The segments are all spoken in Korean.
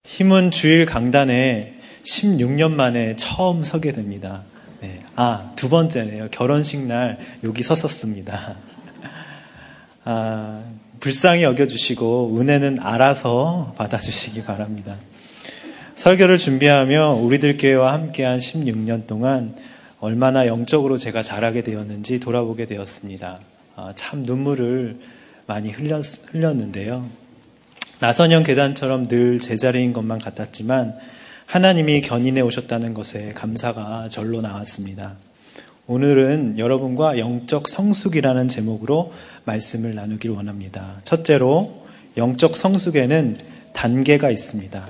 힘은 주일 강단에 16년 만에 처음 서게 됩니다. 네. 두 번째네요. 결혼식 날 여기 섰었습니다. 불쌍히 여겨주시고 은혜는 알아서 받아주시기 바랍니다. 설교를 준비하며 우리들 교회와 함께한 16년 동안 얼마나 영적으로 제가 자라게 되었는지 돌아보게 되었습니다. 참 눈물을 많이 흘렸는데요. 나선형 계단처럼 늘 제자리인 것만 같았지만 하나님이 견인해 오셨다는 것에 감사가 절로 나왔습니다. 오늘은 여러분과 영적 성숙이라는 제목으로 말씀을 나누길 원합니다. 첫째로 영적 성숙에는 단계가 있습니다.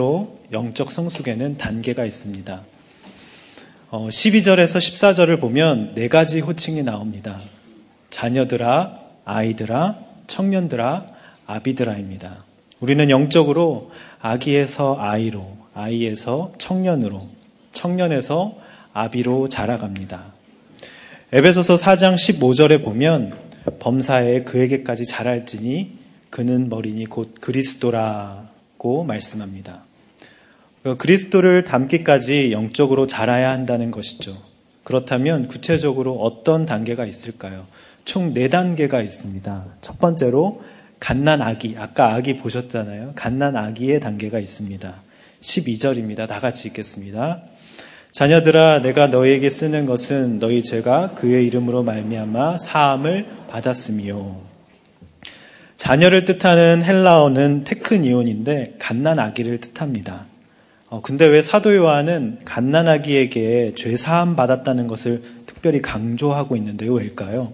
12절에서 14절을 보면 4가지 호칭이 나옵니다. 자녀들아, 아이들아, 청년들아, 아비들아입니다. 우리는 영적으로 아기에서 아이로, 아이에서 청년으로, 청년에서 아비로 자라갑니다. 에베소서 4장 15절에 보면 범사에 그에게까지 자랄지니 그는 머리니 곧 그리스도라고 말씀합니다. 그리스도를 닮기까지 영적으로 자라야 한다는 것이죠. 그렇다면 구체적으로 어떤 단계가 있을까요? 총 4단계가 있습니다. 첫 번째로 갓난아기, 아까 아기 보셨잖아요. 갓난아기의 단계가 있습니다. 12절입니다. 다 같이 읽겠습니다. 자녀들아, 내가 너희에게 쓰는 것은 너희 죄가 그의 이름으로 말미암아 사함을 받았으며. 자녀를 뜻하는 헬라어는 테크니온인데 갓난아기를 뜻합니다. 근데 왜 사도 요한은 갓난아기에게 죄 사함 받았다는 것을 특별히 강조하고 있는데요? 왜일까요?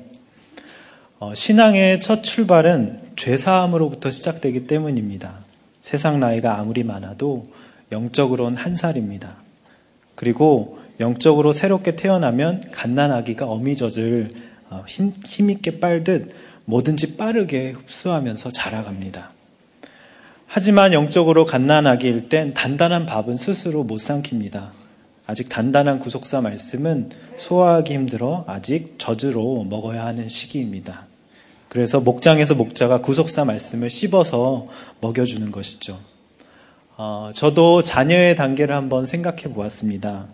신앙의 첫 출발은 죄사함으로부터 시작되기 때문입니다. 세상 나이가 아무리 많아도 영적으로는 1살입니다. 그리고 영적으로 새롭게 태어나면 갓난아기가 어미젖을 힘있게 빨듯 뭐든지 빠르게 흡수하면서 자라갑니다. 하지만 영적으로 갓난아기일 땐 단단한 밥은 스스로 못 삼킵니다. 아직 단단한 구속사 말씀은 소화하기 힘들어 아직 젖으로 먹어야 하는 시기입니다. 그래서 목장에서 목자가 구속사 말씀을 씹어서 먹여주는 것이죠. 저도 자녀의 단계를 한번 생각해 보았습니다.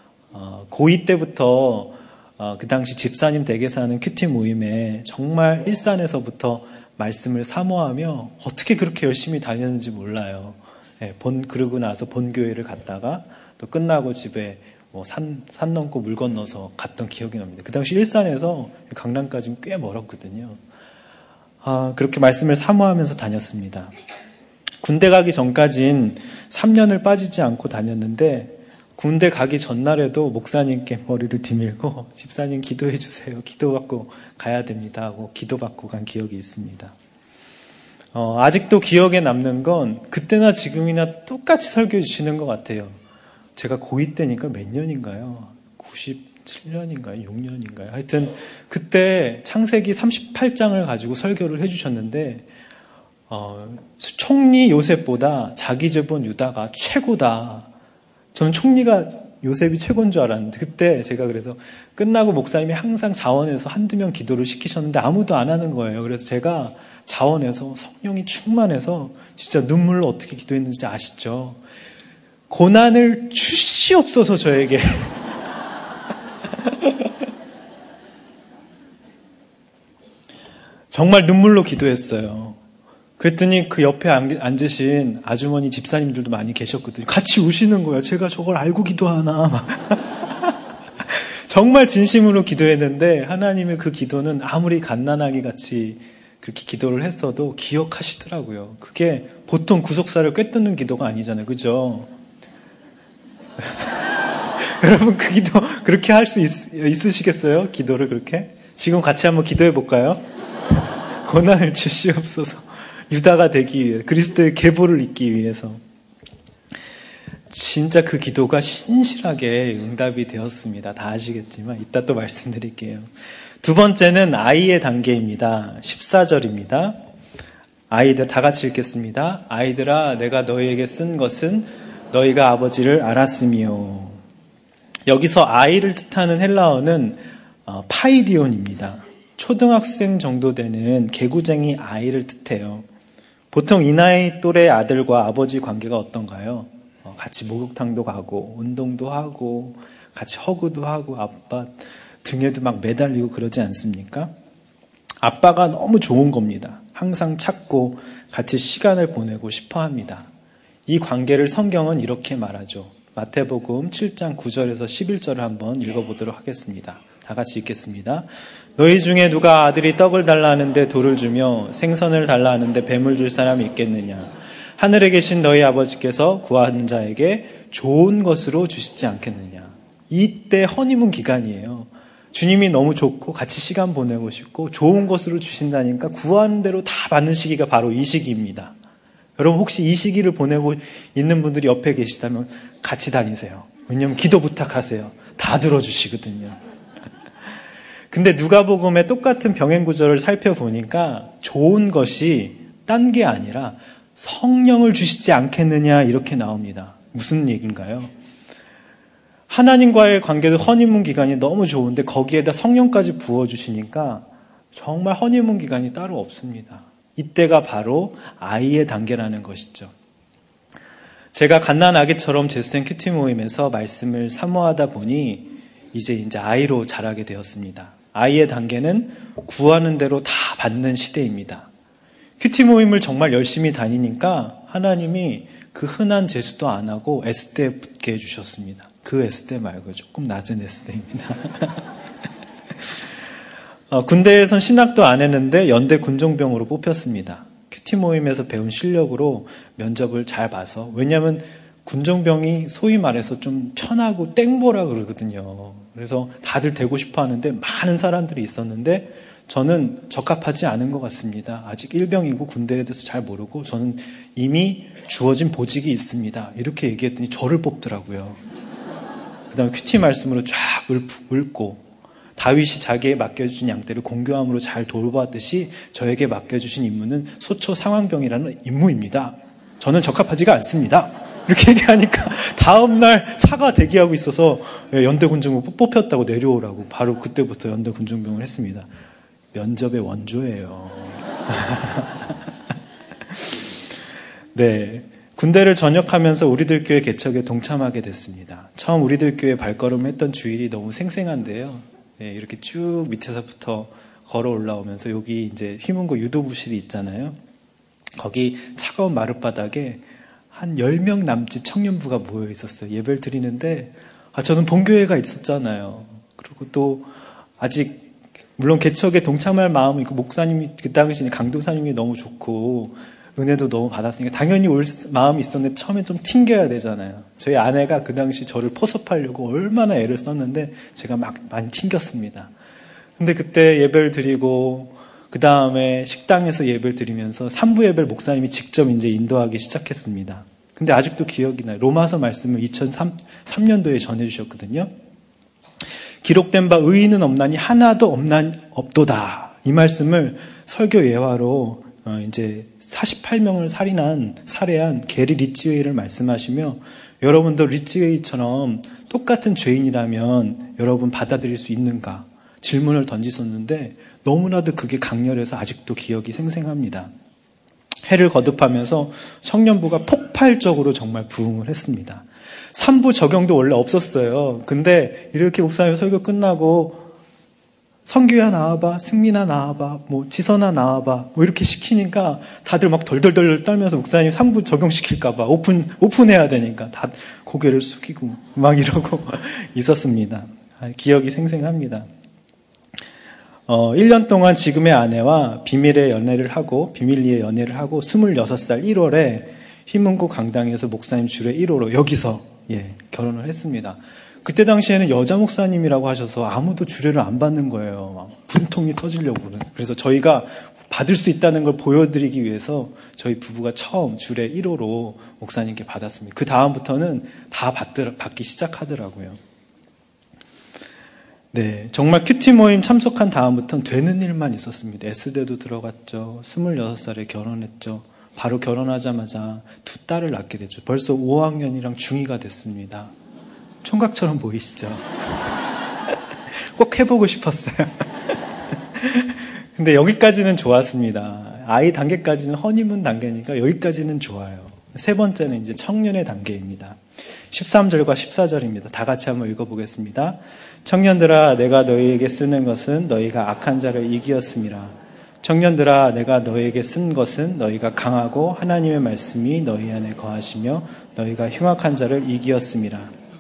고2 때부터 그 당시 집사님 댁에서 하는 큐티 모임에 정말 일산에서부터 말씀을 사모하며 어떻게 그렇게 열심히 다녔는지 몰라요. 그러고 나서 본교회를 갔다가 또 끝나고 집에 산 넘고 물 건너서 갔던 기억이 납니다. 그 당시 일산에서 강남까지는 꽤 멀었거든요. 그렇게 말씀을 사모하면서 다녔습니다. 군대 가기 전까진 3년을 빠지지 않고 다녔는데 군대 가기 전날에도 목사님께 머리를 뒤밀고 집사님 기도해 주세요. 기도받고 가야 됩니다 하고 기도받고 간 기억이 있습니다. 아직도 기억에 남는 건 그때나 지금이나 똑같이 설교해 주시는 것 같아요. 제가 고2 때니까 몇 년인가요? 97년인가요? 6년인가요? 하여튼 그때 창세기 38장을 가지고 설교를 해주셨는데 총리 요셉보다 자기 제본 유다가 최고다. 저는 총리가 요셉이 최고인 줄 알았는데 그때 제가 그래서 끝나고 목사님이 항상 자원해서 한두 명 기도를 시키셨는데 아무도 안 하는 거예요. 그래서 제가 자원해서 성령이 충만해서 진짜 눈물로 어떻게 기도했는지 아시죠? 고난을 주시옵소서 저에게. 정말 눈물로 기도했어요. 그랬더니 그 옆에 앉으신 아주머니 집사님들도 많이 계셨거든요. 같이 우시는 거예요. 제가 저걸 알고 기도하나. 정말 진심으로 기도했는데 하나님의 그 기도는 아무리 갓난아기 같이 그렇게 기도를 했어도 기억하시더라고요. 그게 보통 구속사를 꿰뚫는 기도가 아니잖아요. 그죠? 여러분 그 기도 그렇게 할 수 있으시겠어요? 기도를 그렇게? 지금 같이 한번 기도해 볼까요? 고난을 주시옵소서. 유다가 되기 위해 그리스도의 계보를 잇기 위해서. 진짜 그 기도가 신실하게 응답이 되었습니다. 다 아시겠지만 이따 또 말씀드릴게요. 두 번째는 아이의 단계입니다. 14절입니다. 아이들 다 같이 읽겠습니다. 아이들아 내가 너희에게 쓴 것은 너희가 아버지를 알았으며. 여기서 아이를 뜻하는 헬라어는 파이디온입니다. 초등학생 정도 되는 개구쟁이 아이를 뜻해요. 보통 이 나이 또래 아들과 아버지 관계가 어떤가요? 같이 목욕탕도 가고 운동도 하고 같이 허구도 하고 아빠 등에도 막 매달리고 그러지 않습니까? 아빠가 너무 좋은 겁니다. 항상 찾고 같이 시간을 보내고 싶어 합니다. 이 관계를 성경은 이렇게 말하죠. 마태복음 7장 9절에서 11절을 한번 읽어보도록 하겠습니다. 다 같이 읽겠습니다. 너희 중에 누가 아들이 떡을 달라 하는데 돌을 주며 생선을 달라 하는데 뱀을 줄 사람이 있겠느냐? 하늘에 계신 너희 아버지께서 구하는 자에게 좋은 것으로 주시지 않겠느냐? 이때 허니문 기간이에요. 주님이 너무 좋고 같이 시간 보내고 싶고 좋은 것으로 주신다니까 구하는 대로 다 받는 시기가 바로 이 시기입니다. 여러분 혹시 이 시기를 보내고 있는 분들이 옆에 계시다면 같이 다니세요. 왜냐하면 기도 부탁하세요. 다 들어주시거든요. 근데 누가복음의 똑같은 병행 구절을 살펴보니까 좋은 것이 딴 게 아니라 성령을 주시지 않겠느냐 이렇게 나옵니다. 무슨 얘기인가요? 하나님과의 관계도 허니문 기간이 너무 좋은데 거기에다 성령까지 부어주시니까 정말 허니문 기간이 따로 없습니다. 이때가 바로 아이의 단계라는 것이죠. 제가 갓난아기처럼 제수생 큐티 모임에서 말씀을 사모하다 보니 이제 아이로 자라게 되었습니다. 아이의 단계는 구하는 대로 다 받는 시대입니다. 큐티 모임을 정말 열심히 다니니까 하나님이 그 흔한 제수도 안 하고 S대 붙게 해주셨습니다. 그 S대 말고 조금 낮은 S대입니다. 군대에선 신학도 안 했는데 연대 군종병으로 뽑혔습니다. 큐티 모임에서 배운 실력으로 면접을 잘 봐서, 왜냐하면 군종병이 소위 말해서 좀 편하고 땡보라 그러거든요. 그래서 다들 되고 싶어 하는데 많은 사람들이 있었는데 저는 적합하지 않은 것 같습니다. 아직 일병이고 군대에 대해서 잘 모르고 저는 이미 주어진 보직이 있습니다. 이렇게 얘기했더니 저를 뽑더라고요. 그 다음에 큐티 말씀으로 쫙 읊고 다윗이 자기에게 맡겨주신 양떼를 공교함으로 잘 돌보았듯이 저에게 맡겨주신 임무는 소초 상황병이라는 임무입니다. 저는 적합하지가 않습니다. 이렇게 얘기하니까 다음날 차가 대기하고 있어서 연대 군중병 뽑혔다고 내려오라고 바로 그때부터 연대 군중병을 했습니다. 면접의 원조예요. 네, 군대를 전역하면서 우리들 교회 개척에 동참하게 됐습니다. 처음 우리들 교회 발걸음을 했던 주일이 너무 생생한데요. 네, 이렇게 쭉 밑에서부터 걸어 올라오면서 여기 이제 휘문고 유도부실이 있잖아요. 거기 차가운 마룻바닥에 한 10명 남짓 청년부가 모여 있었어요. 예배를 드리는데 저는 본교회가 있었잖아요. 그리고 또 아직 물론 개척에 동참할 마음이 있고 목사님이 그 당시에 강도사님이 너무 좋고 은혜도 너무 받았으니까 당연히 올 마음이 있었는데 처음엔 좀 튕겨야 되잖아요. 저희 아내가 그 당시 저를 포섭하려고 얼마나 애를 썼는데 제가 막 많이 튕겼습니다. 근데 그때 예배를 드리고 그 다음에 식당에서 예배를 드리면서 3부 예배를 목사님이 직접 이제 인도하기 시작했습니다. 근데 아직도 기억이 나요. 로마서 말씀을 2003년도에 전해주셨거든요. 기록된 바 의인은 없나니 하나도 없도다. 이 말씀을 설교 예화로 이제 48명을 살해한 게리 리치웨이를 말씀하시며 여러분도 리치웨이처럼 똑같은 죄인이라면 여러분 받아들일 수 있는가? 질문을 던지셨는데 너무나도 그게 강렬해서 아직도 기억이 생생합니다. 해를 거듭하면서 청년부가 폭발적으로 정말 부흥을 했습니다. 3부 적용도 원래 없었어요. 근데 이렇게 목사님 설교 끝나고 성규야 나와봐, 승민아 나와봐, 뭐 지선아 나와봐, 뭐 이렇게 시키니까 다들 막 덜덜덜 떨면서 목사님 3부 적용시킬까봐 오픈해야 되니까 다 고개를 숙이고 막 이러고 있었습니다. 기억이 생생합니다. 1년 동안 지금의 아내와 비밀리에 연애를 하고 26살 1월에 휘문고 강당에서 목사님 주례 1호로 여기서 결혼을 했습니다. 그때 당시에는 여자 목사님이라고 하셔서 아무도 주례를 안 받는 거예요. 막 분통이 터지려고. 그래서 저희가 받을 수 있다는 걸 보여드리기 위해서 저희 부부가 처음 주례 1호로 목사님께 받았습니다. 그 다음부터는 다 받기 시작하더라고요. 네, 정말 큐티 모임 참석한 다음부터는 되는 일만 있었습니다. S대도 들어갔죠. 26살에 결혼했죠. 바로 결혼하자마자 2딸을 낳게 됐죠. 벌써 5학년이랑 중2가 됐습니다. 총각처럼 보이시죠? 꼭 해보고 싶었어요. 근데 여기까지는 좋았습니다. 아이 단계까지는 허니문 단계니까 여기까지는 좋아요. 세 번째는 이제 청년의 단계입니다. 13절과 14절입니다. 다 같이 한번 읽어보겠습니다. 청년들아, 내가 너희에게 쓰는 것은 너희가 악한 자를 이기었음이라. 청년들아, 내가 너희에게 쓴 것은 너희가 강하고 하나님의 말씀이 너희 안에 거하시며 너희가 흉악한 자를 이기었음이라.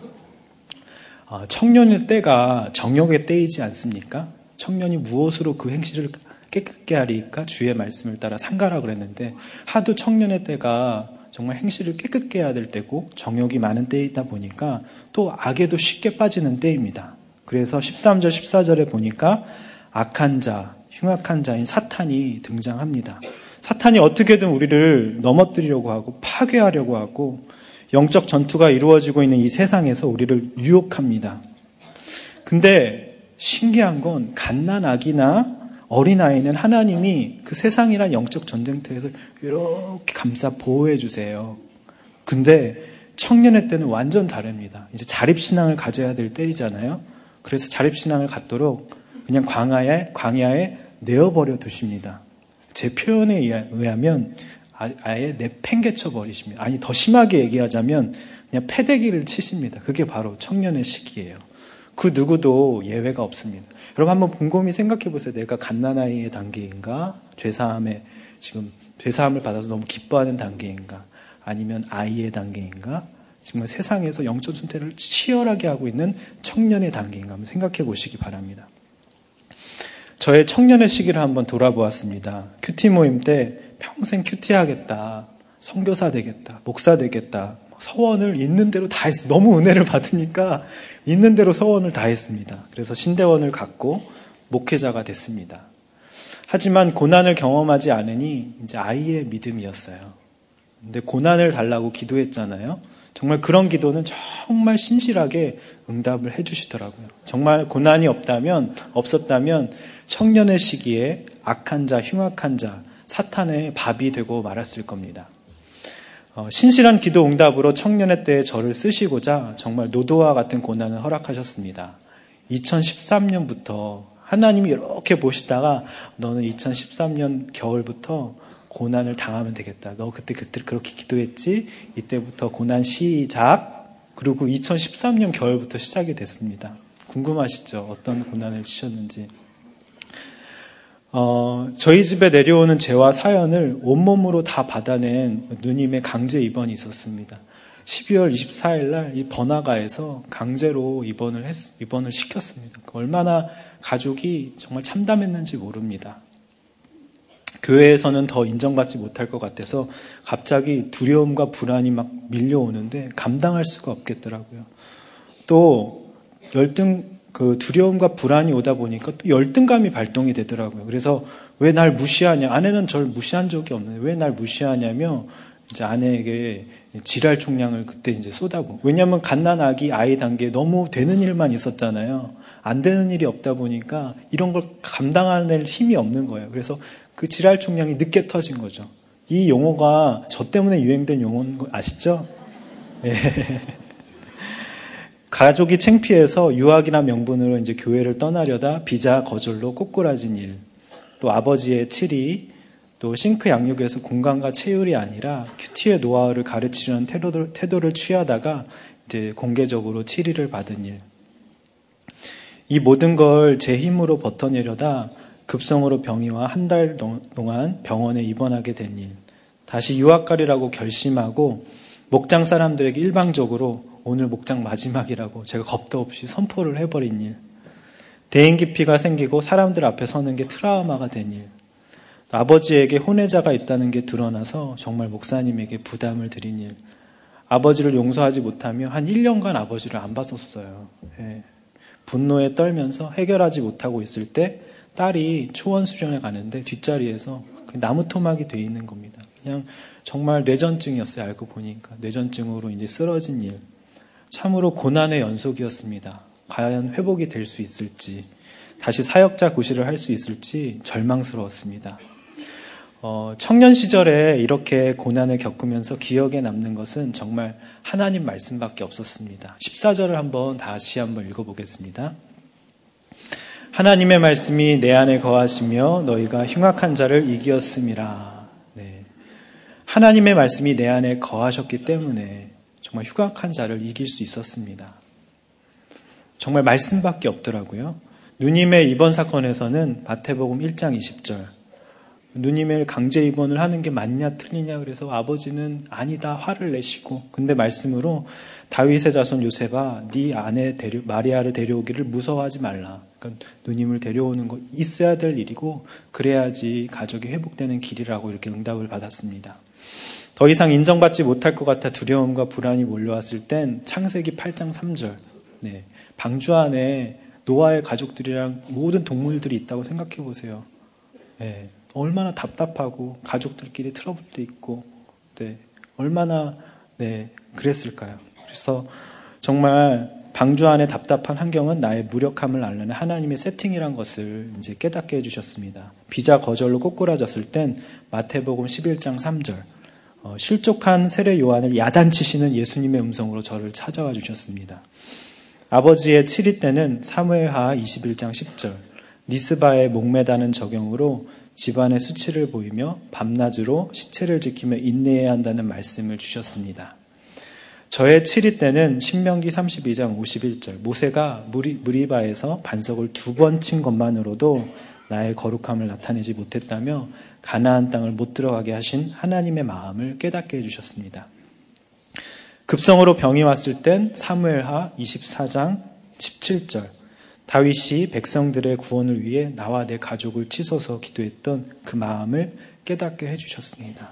청년의 때가 정욕의 때이지 않습니까? 청년이 무엇으로 그 행실을 깨끗게 하리까? 주의 말씀을 따라 상가라 그랬는데, 하도 청년의 때가 정말 행실을 깨끗게 해야 될 때고 정욕이 많은 때이다 보니까 또 악에도 쉽게 빠지는 때입니다. 그래서 13절 14절에 보니까 악한 자, 흉악한 자인 사탄이 등장합니다. 사탄이 어떻게든 우리를 넘어뜨리려고 하고 파괴하려고 하고 영적 전투가 이루어지고 있는 이 세상에서 우리를 유혹합니다. 근데 신기한 건 갓난아기나 어린아이는 하나님이 그 세상이란 영적 전쟁터에서 이렇게 감싸 보호해 주세요. 근데 청년의 때는 완전 다릅니다. 이제 자립신앙을 가져야 될 때이잖아요. 그래서 자립신앙을 갖도록 그냥 광야에 내어버려 두십니다. 제 표현에 의하면 아예 내팽개쳐 버리십니다. 아니, 더 심하게 얘기하자면 그냥 패대기를 치십니다. 그게 바로 청년의 시기예요. 그 누구도 예외가 없습니다. 여러분 한번 곰곰이 생각해 보세요. 내가 갓난아이의 단계인가? 죄사함을 받아서 너무 기뻐하는 단계인가? 아니면 아이의 단계인가? 정말 세상에서 영적 선택을 치열하게 하고 있는 청년의 단계인가? 한번 생각해 보시기 바랍니다. 저의 청년의 시기를 한번 돌아보았습니다. 큐티 모임 때 평생 큐티 하겠다, 선교사 되겠다, 목사 되겠다, 서원을 있는 대로 다 했어요. 너무 은혜를 받으니까 있는 대로 서원을 다 했습니다. 그래서 신대원을 갖고 목회자가 됐습니다. 하지만 고난을 경험하지 않으니 이제 아이의 믿음이었어요. 근데 고난을 달라고 기도했잖아요. 정말 그런 기도는 정말 신실하게 응답을 해주시더라고요. 정말 고난이 없었다면 청년의 시기에 악한 자, 흉악한 자, 사탄의 밥이 되고 말았을 겁니다. 신실한 기도 응답으로 청년의 때에 저를 쓰시고자 정말 노도와 같은 고난을 허락하셨습니다. 2013년부터 하나님이 이렇게 보시다가 너는 2013년 겨울부터 고난을 당하면 되겠다. 너 그때 그렇게 기도했지? 이때부터 고난 시작. 그리고 2013년 겨울부터 시작이 됐습니다. 궁금하시죠? 어떤 고난을 치셨는지. 저희 집에 내려오는 재와 사연을 온몸으로 다 받아낸 누님의 강제 입원이 있었습니다. 12월 24일 날 이 번화가에서 강제로 입원을 시켰습니다. 얼마나 가족이 정말 참담했는지 모릅니다. 교회에서는 더 인정받지 못할 것 같아서 갑자기 두려움과 불안이 막 밀려오는데 감당할 수가 없겠더라고요. 또 두려움과 불안이 오다 보니까 또 열등감이 발동이 되더라고요. 그래서 왜 날 무시하냐? 아내는 저를 무시한 적이 없는데 왜 날 무시하냐며 이제 아내에게 지랄 총량을 그때 이제 쏟아부고. 왜냐하면 갓난아기 아이 단계에 너무 되는 일만 있었잖아요. 안 되는 일이 없다 보니까 이런 걸 감당할 힘이 없는 거예요. 그래서 그 지랄 총량이 늦게 터진 거죠. 이 용어가 저 때문에 유행된 용어인 거 아시죠? 예. 가족이 창피해서 유학이나 명분으로 이제 교회를 떠나려다 비자 거절로 꼬꾸라진 일, 또 아버지의 치리, 또 싱크 양육에서 공간과 체율이 아니라 큐티의 노하우를 가르치려는 태도를 취하다가 이제 공개적으로 치리를 받은 일. 이 모든 걸 제 힘으로 버텨내려다 급성으로 병이 와 한 달 동안 병원에 입원하게 된 일. 다시 유학 가리라고 결심하고 목장 사람들에게 일방적으로 오늘 목장 마지막이라고 제가 겁도 없이 선포를 해버린 일. 대인기피가 생기고 사람들 앞에 서는 게 트라우마가 된 일. 아버지에게 혼외자가 있다는 게 드러나서 정말 목사님에게 부담을 드린 일. 아버지를 용서하지 못하며 한 1년간 아버지를 안 봤었어요. 예. 분노에 떨면서 해결하지 못하고 있을 때 딸이 초원 수련회 가는데 뒷자리에서 나무 토막이 돼 있는 겁니다. 그냥 정말 뇌전증이었어요. 알고 보니까 뇌전증으로 이제 쓰러진 일. 참으로 고난의 연속이었습니다. 과연 회복이 될 수 있을지, 다시 사역자 구실을 할 수 있을지 절망스러웠습니다. 청년 시절에 이렇게 고난을 겪으면서 기억에 남는 것은 정말 하나님 말씀밖에 없었습니다. 14절을 다시 한번 읽어보겠습니다. 하나님의 말씀이 내 안에 거하시며 너희가 흉악한 자를 이기었음이라. 네. 하나님의 말씀이 내 안에 거하셨기 때문에 정말 흉악한 자를 이길 수 있었습니다. 정말 말씀밖에 없더라고요. 누님의 입원 사건에서는 마태복음 1장 20절 누님을 강제 입원을 하는 게 맞냐 틀리냐 그래서 아버지는 아니다 화를 내시고 근데 말씀으로 다윗의 자손 요셉아 네 아내 마리아를 데려오기를 무서워하지 말라. 그러니까 누님을 데려오는 거 있어야 될 일이고 그래야지 가족이 회복되는 길이라고 이렇게 응답을 받았습니다. 더 이상 인정받지 못할 것 같아 두려움과 불안이 몰려왔을 땐 창세기 8장 3절 네, 방주 안에 노아의 가족들이랑 모든 동물들이 있다고 생각해 보세요. 네, 얼마나 답답하고 가족들끼리 트러블도 있고 네, 얼마나 네, 그랬을까요? 그래서 정말 방주 안의 답답한 환경은 나의 무력함을 알려는 하나님의 세팅이란 것을 이제 깨닫게 해주셨습니다. 비자 거절로 꼬꾸라졌을 땐 마태복음 11장 3절 실족한 세례 요한을 야단치시는 예수님의 음성으로 저를 찾아와 주셨습니다. 아버지의 7위 때는 사무엘하 21장 10절 리스바의 목매다는 적용으로 집안의 수치를 보이며 밤낮으로 시체를 지키며 인내해야 한다는 말씀을 주셨습니다. 저의 7위 때는 신명기 32장 51절 모세가 무리바에서 반석을 2번 친 것만으로도 나의 거룩함을 나타내지 못했다며 가나안 땅을 못 들어가게 하신 하나님의 마음을 깨닫게 해주셨습니다. 급성으로 병이 왔을 땐 사무엘하 24장 17절 다윗이 백성들의 구원을 위해 나와 내 가족을 치소서 기도했던 그 마음을 깨닫게 해주셨습니다.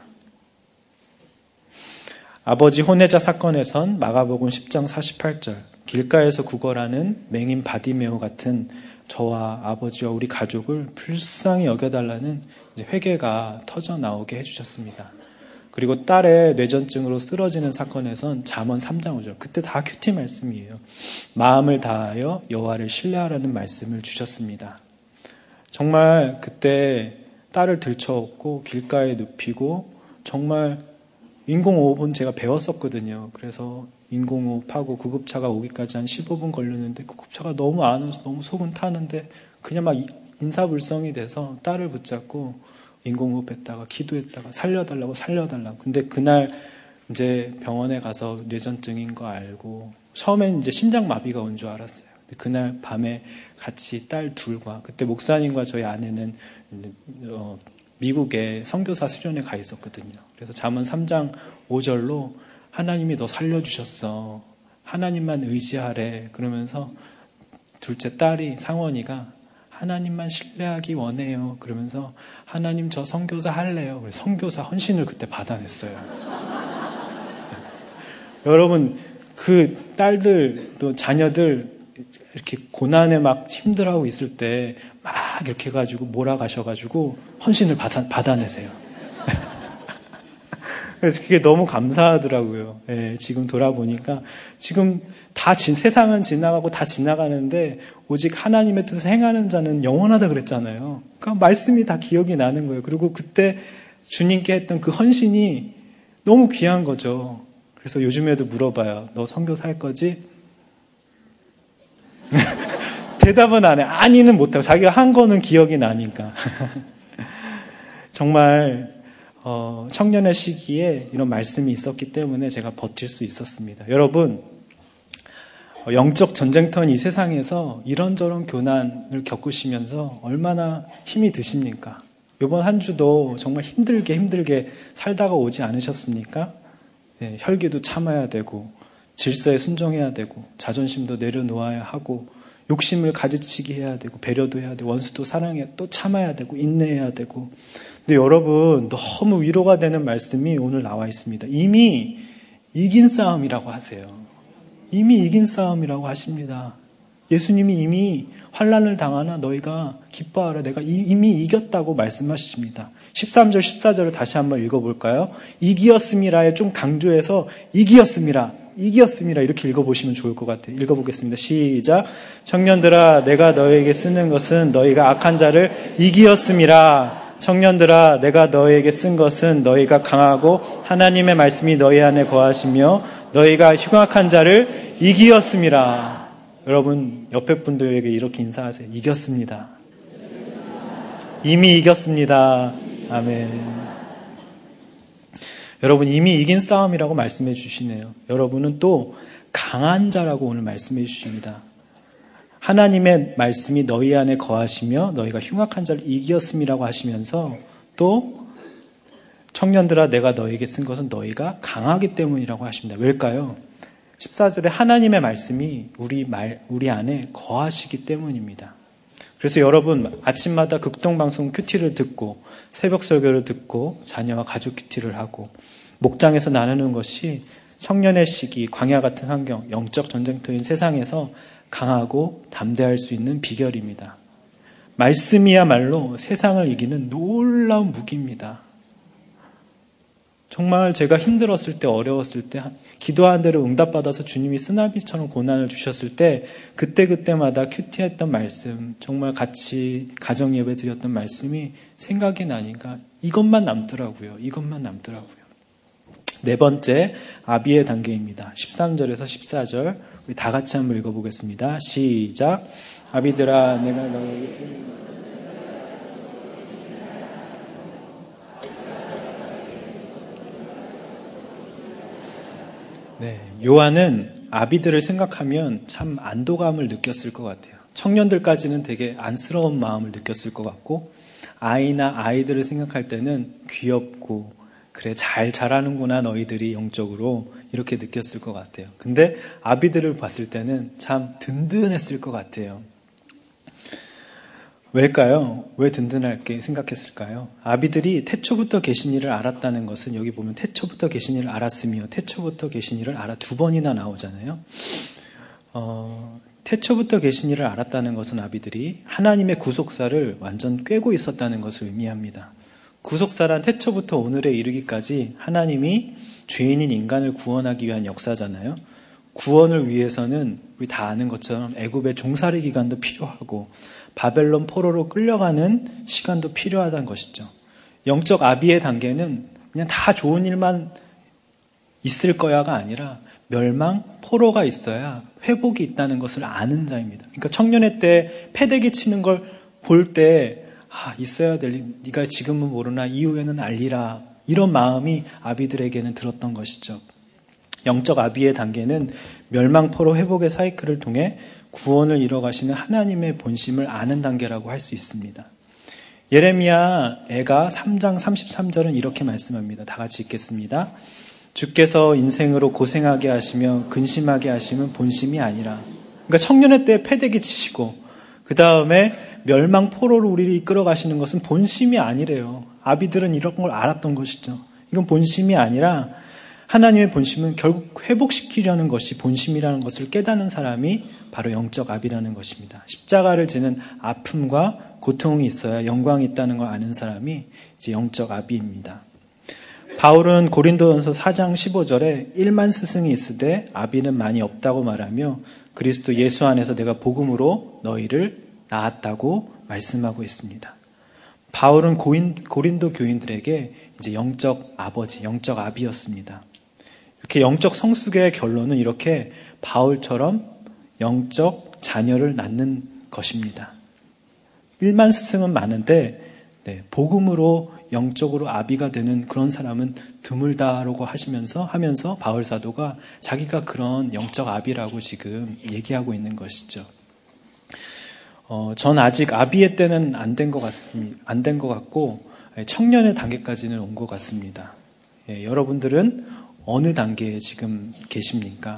아버지 혼외자 사건에선 마가복음 10장 48절 길가에서 구걸하는 맹인 바디메오 같은 저와 아버지와 우리 가족을 불쌍히 여겨달라는 회개가 터져 나오게 해주셨습니다. 그리고 딸의 뇌전증으로 쓰러지는 사건에선 잠언 3장 5절 그때 다 큐티 말씀이에요. 마음을 다하여 여호와를 신뢰하라는 말씀을 주셨습니다. 정말 그때 딸을 들쳐업고 길가에 눕히고 정말 인공호흡은 제가 배웠었거든요. 그래서 인공호흡하고 구급차가 오기까지 한 15분 걸렸는데 구급차가 너무 안 와서 너무 속은 타는데 그냥 막 인사불성이 돼서 딸을 붙잡고 인공호흡했다가 기도했다가 살려달라고. 근데 그날 이제 병원에 가서 뇌전증인 거 알고 처음엔 이제 심장마비가 온 줄 알았어요. 근데 그날 밤에 같이 딸 둘과 그때 목사님과 저희 아내는 미국에 선교사 수련회 가 있었거든요. 그래서 잠언 3장 5절로 하나님이 너 살려주셨어. 하나님만 의지하래. 그러면서 둘째 딸이 상원이가 하나님만 신뢰하기 원해요. 그러면서 하나님 저 선교사 할래요. 그래서 선교사 헌신을 그때 받아냈어요. 여러분 그 딸들 또 자녀들 이렇게 고난에 막 힘들어하고 있을 때 막 이렇게 해가지고 몰아가셔가지고 헌신을 받아내세요. 그래서 그게 너무 감사하더라고요. 예, 지금 돌아보니까 지금 다 세상은 지나가고 다 지나가는데 오직 하나님의 뜻을 행하는 자는 영원하다 그랬잖아요. 그러니까 말씀이 다 기억이 나는 거예요. 그리고 그때 주님께 했던 그 헌신이 너무 귀한 거죠. 그래서 요즘에도 물어봐요. 너 선교사 할 거지? 대답은 안 해. 아니는 못하고 자기가 한 거는 기억이 나니까. 정말 청년의 시기에 이런 말씀이 있었기 때문에 제가 버틸 수 있었습니다. 여러분 영적 전쟁터인 이 세상에서 이런저런 교난을 겪으시면서 얼마나 힘이 드십니까? 이번 한 주도 정말 힘들게 살다가 오지 않으셨습니까? 네, 혈기도 참아야 되고 질서에 순종해야 되고 자존심도 내려놓아야 하고 욕심을 가지치기 해야 되고 배려도 해야 되고 원수도 사랑해야 또 참아야 되고 인내해야 되고. 근데 여러분 너무 위로가 되는 말씀이 오늘 나와 있습니다. 이미 이긴 싸움이라고 하세요. 이미 이긴 싸움이라고 하십니다. 예수님이 이미 환난을 당하나 너희가 기뻐하라. 내가 이미 이겼다고 말씀하십니다. 13절 14절을 다시 한번 읽어볼까요? 이기었음이라에 좀 강조해서 이기었음이라 이렇게 읽어보시면 좋을 것 같아요. 읽어보겠습니다. 시작. 청년들아 내가 너에게 쓰는 것은 너희가 악한 자를 이기었음이라. 청년들아 내가 너에게 쓴 것은 너희가 강하고 하나님의 말씀이 너희 안에 거하시며 너희가 흉악한 자를 이기었음이라. 여러분 옆에 분들에게 이렇게 인사하세요. 이겼습니다. 이미 이겼습니다. 아멘. 여러분 이미 이긴 싸움이라고 말씀해 주시네요. 여러분은 또 강한 자라고 오늘 말씀해 주십니다. 하나님의 말씀이 너희 안에 거하시며 너희가 흉악한 자를 이겼음이라고 하시면서 또 청년들아 내가 너희에게 쓴 것은 너희가 강하기 때문이라고 하십니다. 왜일까요? 14절에 하나님의 말씀이 우리 안에 거하시기 때문입니다. 그래서 여러분 아침마다 극동방송 큐티를 듣고 새벽 설교를 듣고 자녀와 가족 큐티를 하고 목장에서 나누는 것이 청년의 시기, 광야 같은 환경, 영적 전쟁터인 세상에서 강하고 담대할 수 있는 비결입니다. 말씀이야말로 세상을 이기는 놀라운 무기입니다. 정말 제가 힘들었을 때, 어려웠을 때, 기도한 대로 응답받아서 주님이 쓰나미처럼 고난을 주셨을 때 그때마다 큐티했던 말씀, 정말 같이 가정예배 드렸던 말씀이 생각이 나니까 이것만 남더라고요. 네 번째, 아비의 단계입니다. 13절에서 14절 우리 다 같이 한번 읽어보겠습니다. 시작. 아비들아 내가 너에게 쓴 네, 요한은 아비들을 생각하면 참 안도감을 느꼈을 것 같아요. 청년들까지는 되게 안쓰러운 마음을 느꼈을 것 같고 아이나 아이들을 생각할 때는 귀엽고 그래 잘 자라는구나 너희들이 영적으로 이렇게 느꼈을 것 같아요. 근데 아비들을 봤을 때는 참 든든했을 것 같아요. 왜일까요? 왜 든든하게 생각했을까요? 아비들이 태초부터 계신 이를 알았다는 것은 여기 보면 태초부터 계신 이를 알았으며 태초부터 계신 이를 알아 두 번이나 나오잖아요. 태초부터 계신 이를 알았다는 것은 아비들이 하나님의 구속사를 완전 꿰고 있었다는 것을 의미합니다. 구속사란 태초부터 오늘에 이르기까지 하나님이 죄인인 인간을 구원하기 위한 역사잖아요. 구원을 위해서는 우리 다 아는 것처럼 애굽의 종살이 기간도 필요하고 바벨론 포로로 끌려가는 시간도 필요하다는 것이죠. 영적 아비의 단계는 그냥 다 좋은 일만 있을 거야가 아니라 멸망, 포로가 있어야 회복이 있다는 것을 아는 자입니다. 그러니까 청년의 때 패대기 치는 걸 볼 때 있어야 될 일, 네가 지금은 모르나 이후에는 알리라. 이런 마음이 아비들에게는 들었던 것이죠. 영적 아비의 단계는 멸망, 포로, 회복의 사이클을 통해 구원을 이뤄가시는 하나님의 본심을 아는 단계라고 할 수 있습니다. 예레미야 애가 3장 33절은 이렇게 말씀합니다. 다 같이 읽겠습니다. 주께서 인생으로 고생하게 하시며 근심하게 하시면 본심이 아니라. 그러니까 청년의 때 패대기 치시고 그 다음에 멸망 포로로 우리를 이끌어 가시는 것은 본심이 아니래요. 아비들은 이런 걸 알았던 것이죠. 이건 본심이 아니라 하나님의 본심은 결국 회복시키려는 것이 본심이라는 것을 깨닫는 사람이 바로 영적 아비라는 것입니다. 십자가를 지는 아픔과 고통이 있어야 영광이 있다는 걸 아는 사람이 이제 영적 아비입니다. 바울은 고린도전서 4장 15절에 1만 스승이 있으되 아비는 많이 없다고 말하며 그리스도 예수 안에서 내가 복음으로 너희를 낳았다고 말씀하고 있습니다. 바울은 고린도 교인들에게 이제 영적 아버지, 영적 아비였습니다. 이렇게 영적 성숙의 결론은 이렇게 바울처럼 영적 자녀를 낳는 것입니다. 1만 스승은 많은데 복음으로 영적으로 아비가 되는 그런 사람은 드물다라고 하면서 바울 사도가 자기가 그런 영적 아비라고 지금 얘기하고 있는 것이죠. 전 아직 아비의 때는 안 된 것 같고 청년의 단계까지는 온 것 같습니다. 여러분들은 어느 단계에 지금 계십니까?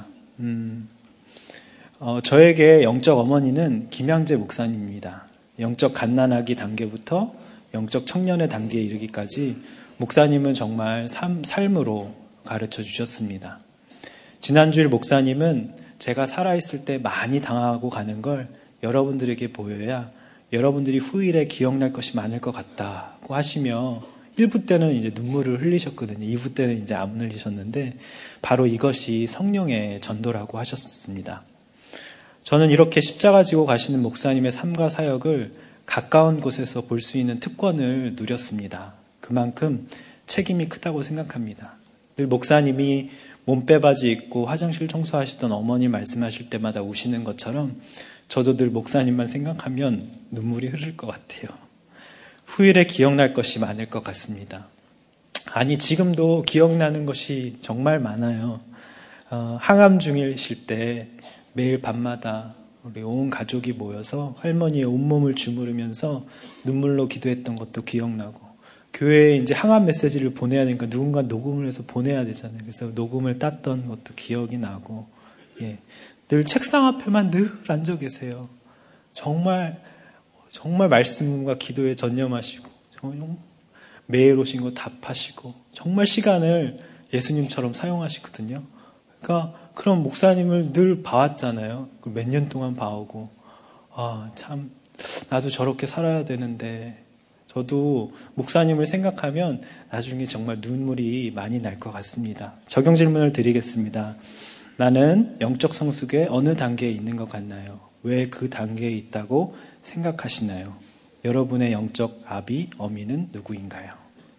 저에게 영적 어머니는 김양재 목사님입니다. 영적 갓난아기 단계부터 영적 청년의 단계에 이르기까지 목사님은 정말 삶으로 가르쳐 주셨습니다. 지난주일 목사님은 제가 살아있을 때 많이 당하고 가는 걸 여러분들에게 보여야 여러분들이 후일에 기억날 것이 많을 것 같다고 하시며 1부 때는 이제 눈물을 흘리셨거든요. 2부 때는 이제 안 흘리셨는데 바로 이것이 성령의 전도라고 하셨습니다. 저는 이렇게 십자가 지고 가시는 목사님의 삶과 사역을 가까운 곳에서 볼 수 있는 특권을 누렸습니다. 그만큼 책임이 크다고 생각합니다. 늘 목사님이 몸빼바지 입고 화장실 청소하시던 어머니 말씀하실 때마다 우시는 것처럼 저도 늘 목사님만 생각하면 눈물이 흐를 것 같아요. 후일에 기억날 것이 많을 것 같습니다. 아니, 지금도 기억나는 것이 정말 많아요. 항암 중이실 때 매일 밤마다 우리 온 가족이 모여서 할머니의 온몸을 주무르면서 눈물로 기도했던 것도 기억나고, 교회에 이제 항암 메시지를 보내야 되니까 누군가 녹음을 해서 보내야 되잖아요. 그래서 녹음을 땄던 것도 기억이 나고, 늘 책상 앞에만 늘 앉아 계세요. 정말 말씀과 기도에 전념하시고, 매일 오신 거 답하시고, 정말 시간을 예수님처럼 사용하시거든요. 그러니까 그런 목사님을 늘 봐왔잖아요. 몇 년 동안 봐오고, 참 나도 저렇게 살아야 되는데, 저도 목사님을 생각하면 나중에 정말 눈물이 많이 날 것 같습니다. 적용 질문을 드리겠습니다. 나는 영적 성숙의 어느 단계에 있는 것 같나요? 왜 그 단계에 있다고 생각하시나요? 여러분의 영적 아비, 어미는 누구인가요?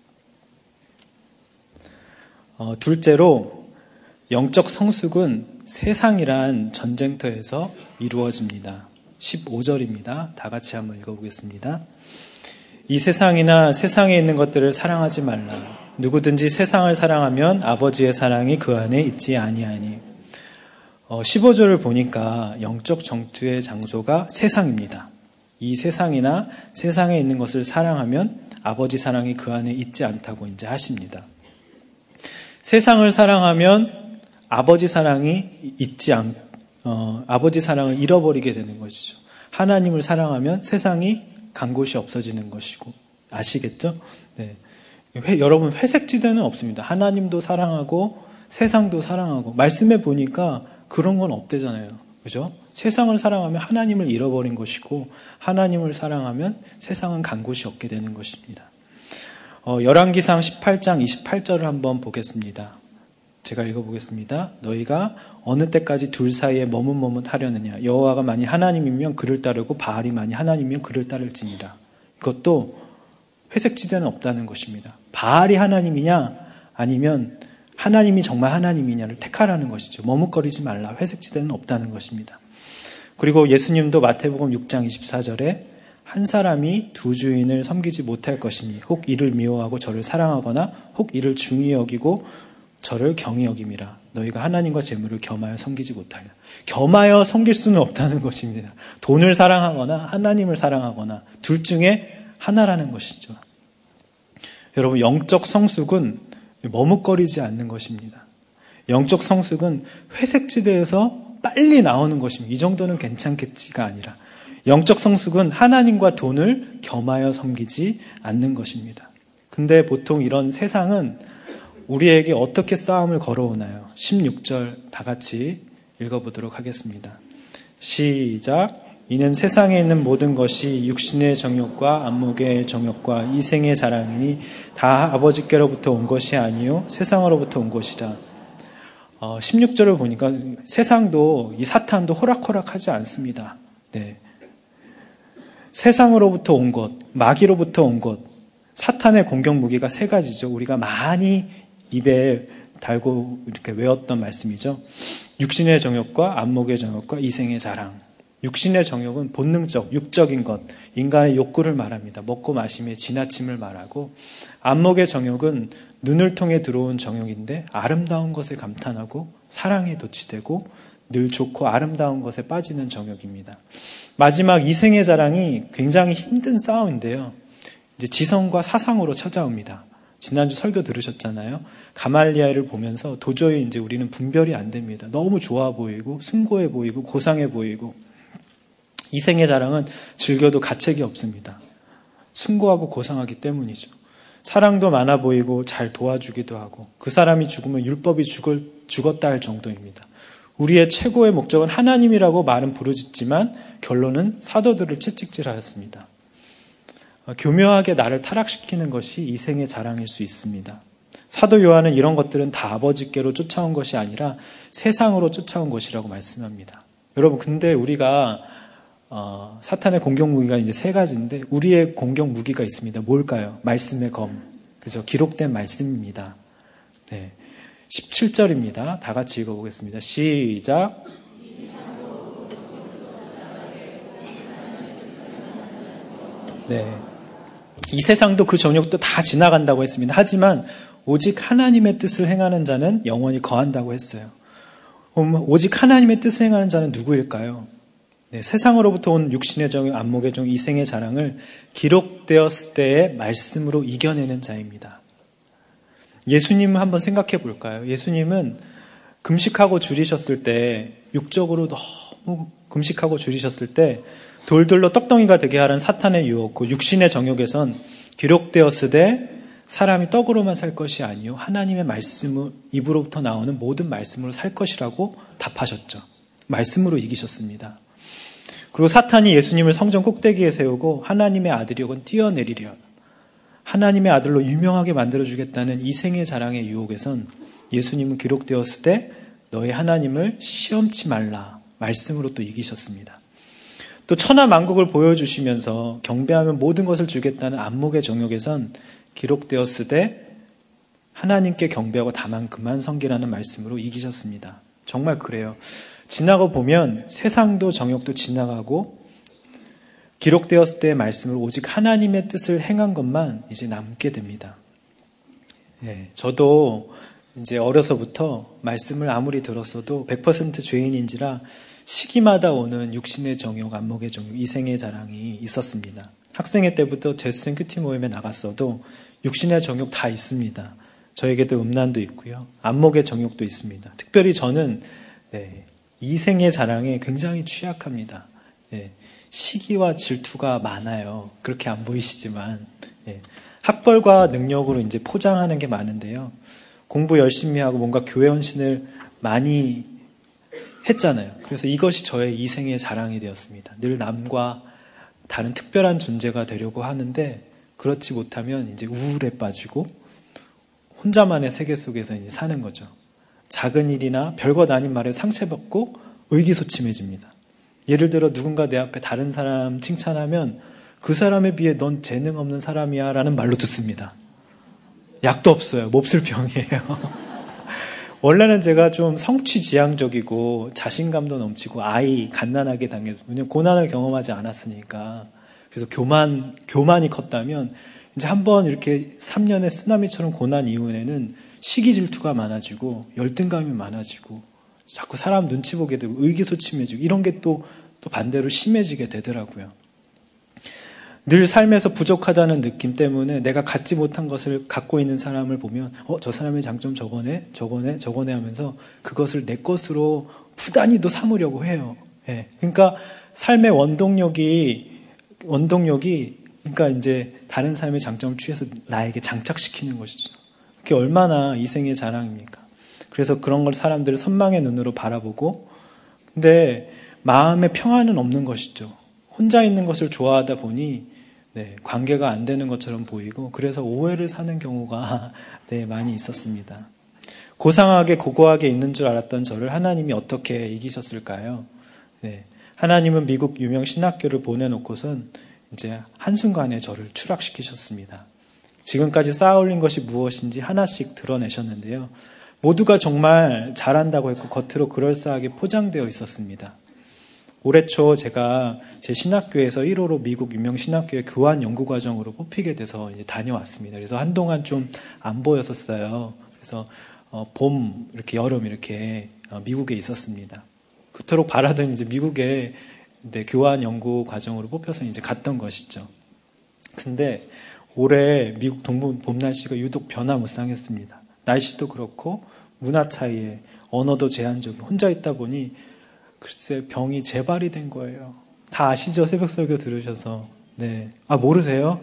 둘째로, 영적 성숙은 세상이란 전쟁터에서 이루어집니다. 15절입니다. 다 같이 한번 읽어보겠습니다. 이 세상이나 세상에 있는 것들을 사랑하지 말라. 누구든지 세상을 사랑하면 아버지의 사랑이 그 안에 있지 아니하니. 15절을 보니까 영적 정투의 장소가 세상입니다. 이 세상이나 세상에 있는 것을 사랑하면 아버지 사랑이 그 안에 있지 않다고 이제 하십니다. 세상을 사랑하면 아버지 사랑이 아버지 사랑을 잃어버리게 되는 것이죠. 하나님을 사랑하면 세상이 간 곳이 없어지는 것이고, 아시겠죠? 네. 여러분, 회색지대는 없습니다. 하나님도 사랑하고 세상도 사랑하고, 말씀해 보니까 그런 건 없대잖아요. 그죠? 세상을 사랑하면 하나님을 잃어버린 것이고, 하나님을 사랑하면 세상은 간 곳이 없게 되는 것입니다. 열왕기상 18장 28절을 한번 보겠습니다. 제가 읽어보겠습니다. 너희가 어느 때까지 둘 사이에 머뭇머뭇하려느냐. 여호와가 만일 하나님이면 그를 따르고 바알이 만일 하나님이면 그를 따를지니라. 이것도 회색지대는 없다는 것입니다. 바알이 하나님이냐 아니면 하나님이 정말 하나님이냐를 택하라는 것이죠. 머뭇거리지 말라. 회색지대는 없다는 것입니다. 그리고 예수님도 마태복음 6장 24절에 한 사람이 두 주인을 섬기지 못할 것이니 혹 이를 미워하고 저를 사랑하거나 혹 이를 중히 여기고 저를 경히 여김이라. 너희가 하나님과 재물을 겸하여 섬기지 못하리라. 겸하여 섬길 수는 없다는 것입니다. 돈을 사랑하거나 하나님을 사랑하거나 둘 중에 하나라는 것이죠. 여러분, 영적 성숙은 머뭇거리지 않는 것입니다. 영적 성숙은 회색지대에서 빨리 나오는 것입니다. 이 정도는 괜찮겠지가 아니라, 영적 성숙은 하나님과 돈을 겸하여 섬기지 않는 것입니다. 근데 보통 이런 세상은 우리에게 어떻게 싸움을 걸어오나요? 16절 다 같이 읽어보도록 하겠습니다. 시작. 이는 세상에 있는 모든 것이 육신의 정욕과 안목의 정욕과 이생의 자랑이니 다 아버지께로부터 온 것이 아니요 세상으로부터 온 것이라. 16절을 보니까 세상도 이 사탄도 호락호락하지 않습니다. 네. 세상으로부터 온 것, 마귀로부터 온 것, 사탄의 공격 무기가 세 가지죠. 우리가 많이 입에 달고 이렇게 외웠던 말씀이죠. 육신의 정욕과 안목의 정욕과 이생의 자랑. 육신의 정욕은 본능적, 육적인 것, 인간의 욕구를 말합니다. 먹고 마심의 지나침을 말하고, 안목의 정욕은 눈을 통해 들어온 정욕인데 아름다운 것에 감탄하고 사랑에 도취되고 늘 좋고 아름다운 것에 빠지는 정욕입니다. 마지막 이생의 자랑이 굉장히 힘든 싸움인데요. 이제 지성과 사상으로 찾아옵니다. 지난주 설교 들으셨잖아요. 가말리엘을 보면서 도저히 이제 우리는 분별이 안 됩니다. 너무 좋아 보이고 숭고해 보이고 고상해 보이고. 이생의 자랑은 즐겨도 가책이 없습니다. 숭고하고 고상하기 때문이죠. 사랑도 많아 보이고 잘 도와주기도 하고, 그 사람이 죽으면 율법이 죽었다 할 정도입니다. 우리의 최고의 목적은 하나님이라고 말은 부르짖지만 결론은 사도들을 채찍질하였습니다. 교묘하게 나를 타락시키는 것이 이생의 자랑일 수 있습니다. 사도 요한은 이런 것들은 다 아버지께로 쫓아온 것이 아니라 세상으로 쫓아온 것이라고 말씀합니다. 여러분, 근데 우리가 사탄의 공격 무기가 이제 세 가지인데 우리의 공격 무기가 있습니다. 뭘까요? 말씀의 검. 그죠? 기록된 말씀입니다. 네. 17절입니다. 다 같이 읽어보겠습니다. 시작. 네. 이 세상도 그 정욕도 다 지나간다고 했습니다. 하지만 오직 하나님의 뜻을 행하는 자는 영원히 거한다고 했어요. 오직 하나님의 뜻을 행하는 자는 누구일까요? 네, 세상으로부터 온 육신의 정욕, 안목의 정욕, 이생의 자랑을 기록되었을 때의 말씀으로 이겨내는 자입니다. 예수님을 한번 생각해 볼까요? 예수님은 금식하고 줄이셨을 때, 육적으로 너무 금식하고 줄이셨을 때 돌들로 떡덩이가 되게 하라는 사탄의 유혹, 그 육신의 정욕에선 기록되었을 때 사람이 떡으로만 살 것이 아니요 하나님의 말씀 입으로부터 나오는 모든 말씀으로 살 것이라고 답하셨죠. 말씀으로 이기셨습니다. 그리고 사탄이 예수님을 성전 꼭대기에 세우고 하나님의 아들이오건 뛰어내리려 하나님의 아들로 유명하게 만들어주겠다는 이생의 자랑의 유혹에선 예수님은 기록되었을 때 너의 하나님을 시험치 말라 말씀으로 또 이기셨습니다. 또 천하만국을 보여주시면서 경배하면 모든 것을 주겠다는 안목의 정욕에선 기록되었을 때 하나님께 경배하고 다만 그만 섬기라는 말씀으로 이기셨습니다. 정말 그래요. 지나고 보면 세상도 정욕도 지나가고 기록되었을 때의 말씀으로 오직 하나님의 뜻을 행한 것만 이제 남게 됩니다. 네, 저도 이제 어려서부터 말씀을 아무리 들었어도 100% 죄인인지라 시기마다 오는 육신의 정욕, 안목의 정욕, 이생의 자랑이 있었습니다. 학생회 때부터 제수생 큐티 모임에 나갔어도 육신의 정욕 다 있습니다. 저에게도 음란도 있고요. 안목의 정욕도 있습니다. 특별히 저는 이생의 자랑에 굉장히 취약합니다. 시기와 질투가 많아요. 그렇게 안 보이시지만 학벌과 능력으로 이제 포장하는 게 많은데요. 공부 열심히 하고 뭔가 교회 헌신을 많이 했잖아요. 그래서 이것이 저의 이생의 자랑이 되었습니다. 늘 남과 다른 특별한 존재가 되려고 하는데 그렇지 못하면 이제 우울에 빠지고 혼자만의 세계 속에서 이제 사는 거죠. 작은 일이나 별것 아닌 말에 상처받고 의기소침해집니다. 예를 들어 누군가 내 앞에 다른 사람 칭찬하면 그 사람에 비해 넌 재능 없는 사람이야 라는 말로 듣습니다. 약도 없어요. 몹쓸 병이에요. 원래는 제가 좀 성취지향적이고 자신감도 넘치고 갓난하게 당해서 왜냐면 고난을 경험하지 않았으니까 그래서 교만이 컸다면 이제 한번 이렇게 3년의 쓰나미처럼 고난 이후에는 시기 질투가 많아지고 열등감이 많아지고 자꾸 사람 눈치 보게 되고 의기소침해지고 이런 게 또 반대로 심해지게 되더라고요. 늘 삶에서 부족하다는 느낌 때문에 내가 갖지 못한 것을 갖고 있는 사람을 보면 저 사람의 장점 저거네 하면서 그것을 내 것으로 부단히도 삼으려고 해요. 그러니까 삶의 원동력이 그러니까 이제 다른 사람의 장점을 취해서 나에게 장착시키는 것이죠. 그게 얼마나 이생의 자랑입니까? 그래서 그런 걸 사람들을 선망의 눈으로 바라보고 근데 마음의 평안은 없는 것이죠. 혼자 있는 것을 좋아하다 보니 관계가 안 되는 것처럼 보이고 그래서 오해를 사는 경우가 많이 있었습니다. 고상하게 고고하게 있는 줄 알았던 저를 하나님이 어떻게 이기셨을까요? 하나님은 미국 유명 신학교를 보내놓고선 이제 한순간에 저를 추락시키셨습니다. 지금까지 쌓아올린 것이 무엇인지 하나씩 드러내셨는데요. 모두가 정말 잘한다고 했고 겉으로 그럴싸하게 포장되어 있었습니다. 올해 초 제가 제 신학교에서 1호로 미국 유명 신학교의 교환 연구과정으로 뽑히게 돼서 이제 다녀왔습니다. 그래서 한동안 좀 안 보였었어요. 그래서 봄, 이렇게 여름 이렇게 미국에 있었습니다. 그토록 바라던 이제 미국에 교환 연구 과정으로 뽑혀서 이제 갔던 것이죠. 근데 올해 미국 동부 봄 날씨가 유독 변화무쌍했습니다. 날씨도 그렇고 문화 차이에 언어도 제한적이고 혼자 있다 보니 글쎄 병이 재발이 된 거예요. 다 아시죠? 새벽 설교 들으셔서. 모르세요?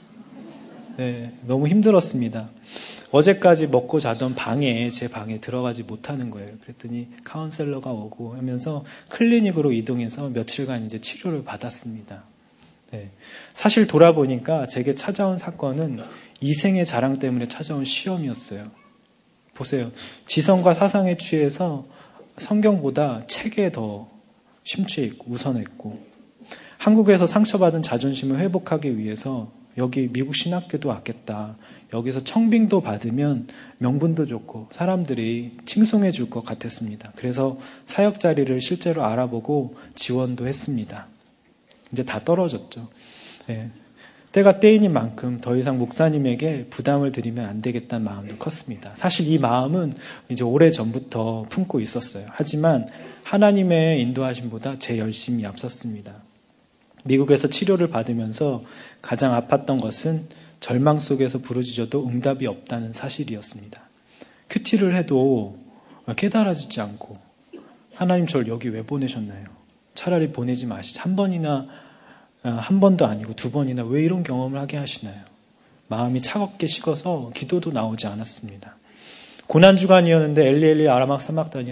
너무 힘들었습니다. 어제까지 먹고 자던 제 방에 들어가지 못하는 거예요. 그랬더니 카운셀러가 오고 하면서 클리닉으로 이동해서 며칠간 이제 치료를 받았습니다. 사실 돌아보니까 제게 찾아온 사건은 이생의 자랑 때문에 찾아온 시험이었어요. 보세요. 지성과 사상에 취해서 성경보다 책에 더 심취해 있고 우선했고 한국에서 상처받은 자존심을 회복하기 위해서 여기 미국 신학교도 왔겠다. 여기서 청빙도 받으면 명분도 좋고 사람들이 칭송해 줄 것 같았습니다. 그래서 사역 자리를 실제로 알아보고 지원도 했습니다. 이제 다 떨어졌죠. 네. 때가 때이니 만큼 더 이상 목사님에게 부담을 드리면 안 되겠다는 마음도 컸습니다. 사실 이 마음은 이제 오래전부터 품고 있었어요. 하지만 하나님의 인도하심보다 제 열심이 앞섰습니다. 미국에서 치료를 받으면서 가장 아팠던 것은 절망 속에서 부르짖어도 응답이 없다는 사실이었습니다. 큐티를 해도 깨달아지지 않고 하나님 저를 여기 왜 보내셨나요? 차라리 보내지 마시지. 한 번도 아니고 2번이나 왜 이런 경험을 하게 하시나요? 마음이 차갑게 식어서 기도도 나오지 않았습니다. 고난주간이었는데 엘리 아라막 사막다니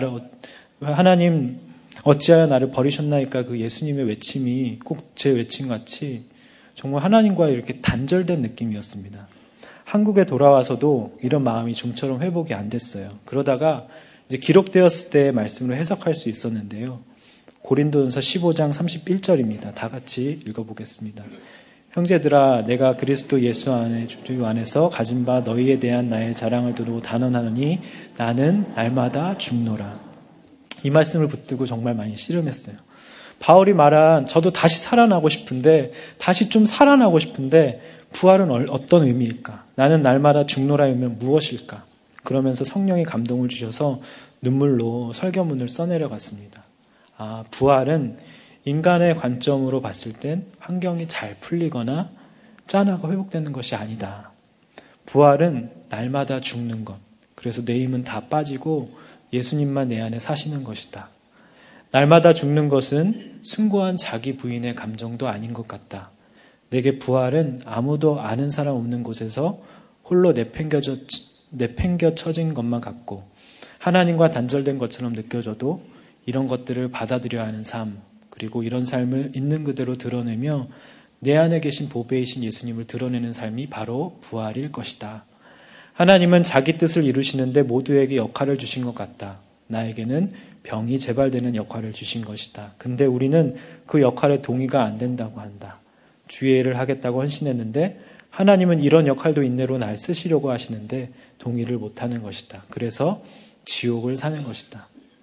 하나님 어찌하여 나를 버리셨나이까 그 예수님의 외침이 꼭 제 외침같이 정말 하나님과 이렇게 단절된 느낌이었습니다. 한국에 돌아와서도 이런 마음이 좀처럼 회복이 안 됐어요. 그러다가 이제 기록되었을 때의 말씀으로 해석할 수 있었는데요. 고린도전서 15장 31절입니다. 다 같이 읽어보겠습니다. 형제들아 내가 그리스도 예수 안에서 가진 바 너희에 대한 나의 자랑을 두고 단언하노니 나는 날마다 죽노라. 이 말씀을 붙들고 정말 많이 씨름했어요. 바울이 말한 저도 다시 살아나고 싶은데 다시 좀 살아나고 싶은데 부활은 어떤 의미일까? 나는 날마다 죽노라의 의미는 무엇일까? 그러면서 성령이 감동을 주셔서 눈물로 설교문을 써내려갔습니다. 부활은 인간의 관점으로 봤을 땐 환경이 잘 풀리거나 짠하고 회복되는 것이 아니다. 부활은 날마다 죽는 것. 그래서 내 힘은 다 빠지고 예수님만 내 안에 사시는 것이다. 날마다 죽는 것은 숭고한 자기 부인의 감정도 아닌 것 같다. 내게 부활은 아무도 아는 사람 없는 곳에서 홀로 내팽겨쳐진 것만 같고 하나님과 단절된 것처럼 느껴져도 이런 것들을 받아들여야 하는 삶, 그리고 이런 삶을 있는 그대로 드러내며 내 안에 계신 보배이신 예수님을 드러내는 삶이 바로 부활일 것이다. 하나님은 자기 뜻을 이루시는데 모두에게 역할을 주신 것 같다. 나에게는 병이 재발되는 역할을 주신 것이다. 근데 우리는 그 역할에 동의가 안 된다고 한다. 주의 일을 하겠다고 헌신했는데 하나님은 이런 역할도 인내로 날 쓰시려고 하시는데 동의를 못하는 것이다. 그래서 지옥을 사는 것이다.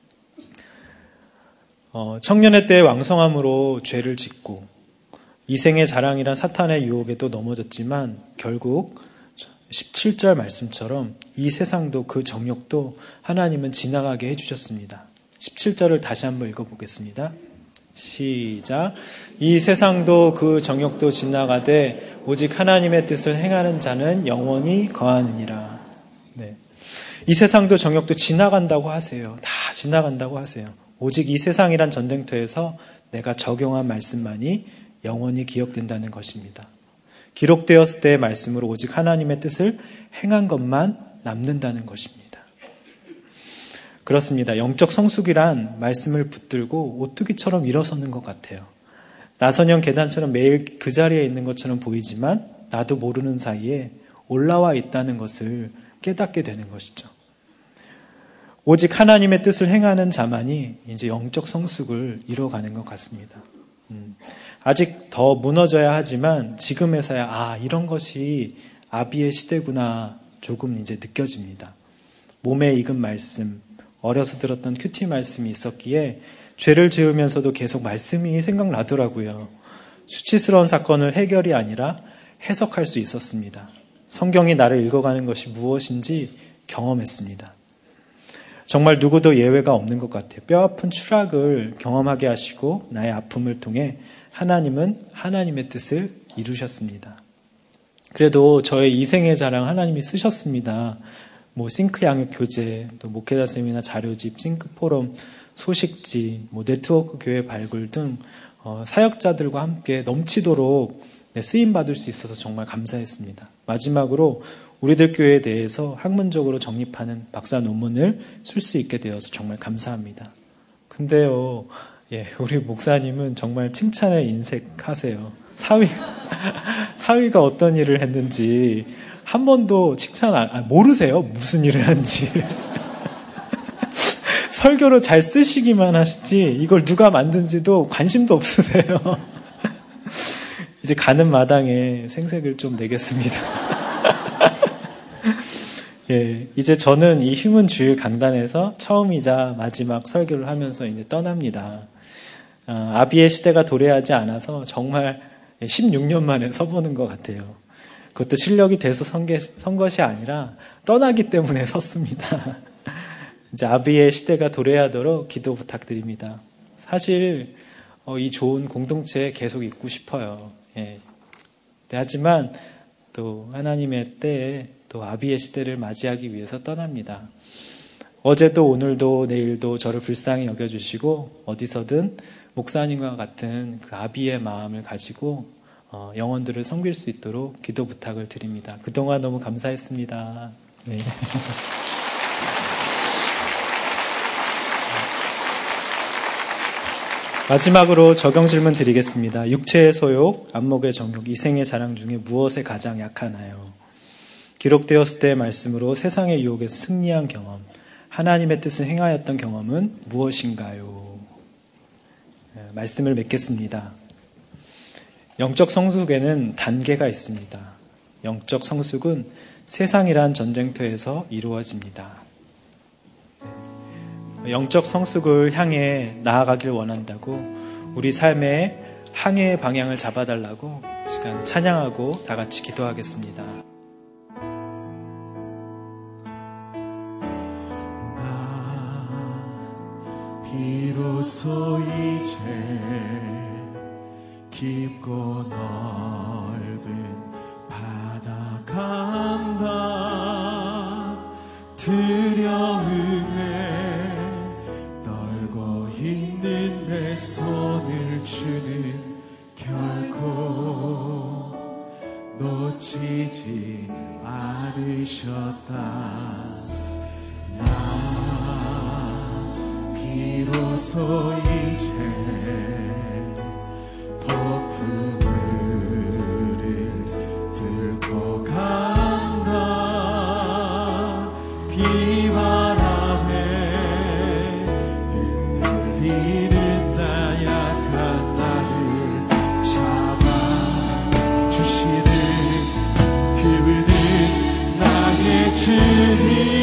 청년의 때의 왕성함으로 죄를 짓고 이생의 자랑이란 사탄의 유혹에도 넘어졌지만 결국 17절 말씀처럼 이 세상도 그 정욕도 하나님은 지나가게 해주셨습니다. 17절을 다시 한번 읽어보겠습니다. 시작. 이 세상도 그 정욕도 지나가되 오직 하나님의 뜻을 행하는 자는 영원히 거하느니라. 네. 이 세상도 정욕도 지나간다고 하세요. 다 지나간다고 하세요. 오직 이 세상이란 전쟁터에서 내가 적용한 말씀만이 영원히 기억된다는 것입니다. 기록되었을 때의 말씀으로 오직 하나님의 뜻을 행한 것만 남는다는 것입니다. 그렇습니다. 영적 성숙이란 말씀을 붙들고 오뚜기처럼 일어서는 것 같아요. 나선형 계단처럼 매일 그 자리에 있는 것처럼 보이지만 나도 모르는 사이에 올라와 있다는 것을 깨닫게 되는 것이죠. 오직 하나님의 뜻을 행하는 자만이 이제 영적 성숙을 이뤄가는 것 같습니다. 아직 더 무너져야 하지만 지금에서야 이런 것이 아비의 시대구나 조금 이제 느껴집니다. 몸에 익은 말씀, 어려서 들었던 큐티 말씀이 있었기에 죄를 지으면서도 계속 말씀이 생각나더라고요. 수치스러운 사건을 해결이 아니라 해석할 수 있었습니다. 성경이 나를 읽어가는 것이 무엇인지 경험했습니다. 정말 누구도 예외가 없는 것 같아요. 뼈아픈 추락을 경험하게 하시고 나의 아픔을 통해 하나님은 하나님의 뜻을 이루셨습니다. 그래도 저의 이생의 자랑 하나님이 쓰셨습니다. 싱크 양육 교재, 또 목회자 세미나 자료집, 싱크 포럼, 소식지, 네트워크 교회 발굴 등 사역자들과 함께 넘치도록 쓰임 받을 수 있어서 정말 감사했습니다. 마지막으로 우리들 교회에 대해서 학문적으로 정립하는 박사 논문을 쓸 수 있게 되어서 정말 감사합니다. 근데요, 우리 목사님은 정말 칭찬에 인색하세요. 사위가 어떤 일을 했는지 한 번도 모르세요? 무슨 일을 하는지. 설교로 잘 쓰시기만 하시지 이걸 누가 만든지도 관심도 없으세요. 이제 가는 마당에 생색을 좀 내겠습니다. 예, 이제 저는 이 휴문 주일 강단에서 처음이자 마지막 설교를 하면서 이제 떠납니다. 아비의 시대가 도래하지 않아서 정말 16년 만에 서보는 것 같아요. 그것도 실력이 돼서 선 것이 아니라 떠나기 때문에 섰습니다. 이제 아비의 시대가 도래하도록 기도 부탁드립니다. 사실 이 좋은 공동체에 계속 있고 싶어요. 예. 하지만 또 하나님의 때에 또 아비의 시대를 맞이하기 위해서 떠납니다. 어제도 오늘도 내일도 저를 불쌍히 여겨주시고 어디서든 목사님과 같은 그 아비의 마음을 가지고 영혼들을 섬길 수 있도록 기도 부탁을 드립니다. 그동안 너무 감사했습니다. 네. 마지막으로 적용 질문 드리겠습니다. 육체의 소욕, 안목의 정욕, 이생의 자랑 중에 무엇에 가장 약하나요? 기록되었을 때의 말씀으로 세상의 유혹에서 승리한 경험, 하나님의 뜻을 행하였던 경험은 무엇인가요? 말씀을 맺겠습니다. 영적 성숙에는 단계가 있습니다. 영적 성숙은 세상이란 전쟁터에서 이루어집니다. 영적 성숙을 향해 나아가길 원한다고 우리 삶의 항해의 방향을 잡아달라고 시간 찬양하고 다 같이 기도하겠습니다. 비로소 이제 깊고 넓은 바다 간다. 두려움에 떨고 있는 내 손을 주는 결코 놓치지 않으셨다. 비로소 이제 폭풍우를 뚫고 간다. 비바람에 흔들리는 나약한 나를 잡아주시는 그분은 나의 주님.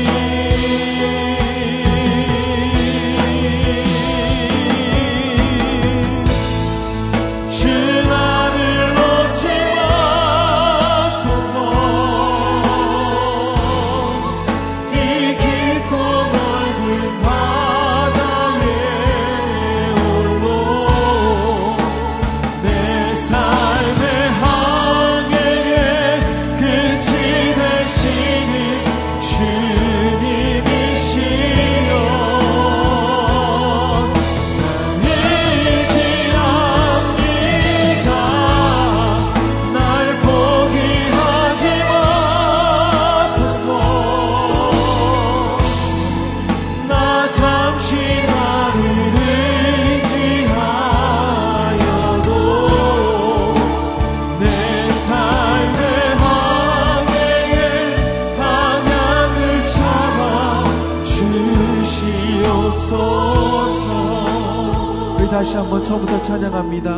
다시 한번 처음부터 찬양합니다.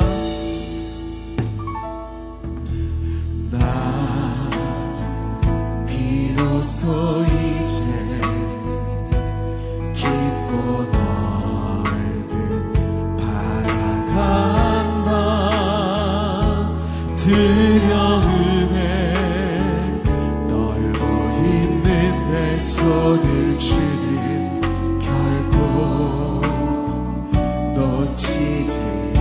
나 비로소 이제 깊고 넓은 바다 간다. 두려움에 떨고 있는 내 손을 주는 결코 놓치지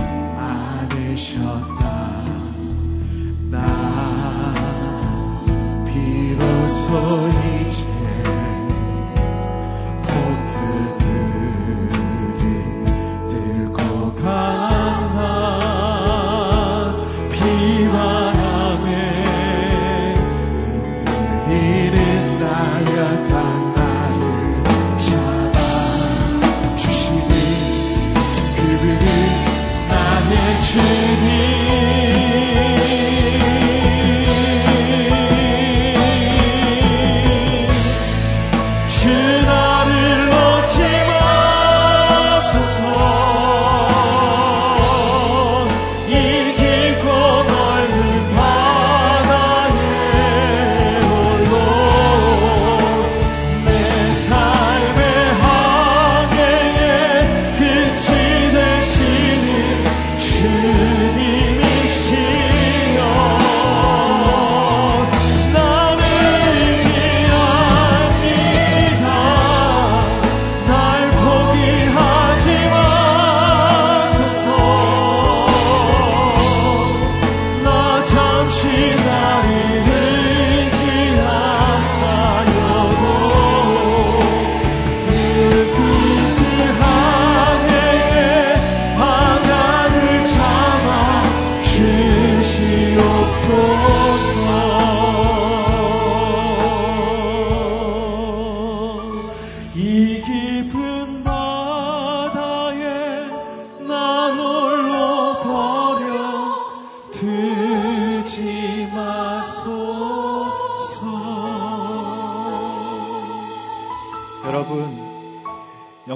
않으셨다. 나 비로소 이제 폭풍우를 뚫고 간다. 비바람에 흔들리는 나약한 나를 잡아주시는 그분은 나의 주님. 주 나를 놓지 마소서. 이 깊고 넓은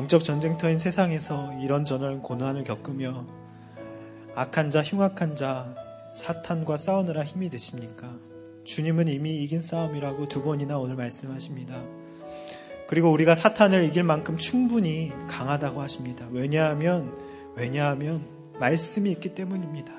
영적 전쟁터인 세상에서 이런저런 고난을 겪으며 악한 자, 흉악한 자, 사탄과 싸우느라 힘이 드십니까? 주님은 이미 이긴 싸움이라고 2번이나 오늘 말씀하십니다. 그리고 우리가 사탄을 이길 만큼 충분히 강하다고 하십니다. 왜냐하면 말씀이 있기 때문입니다.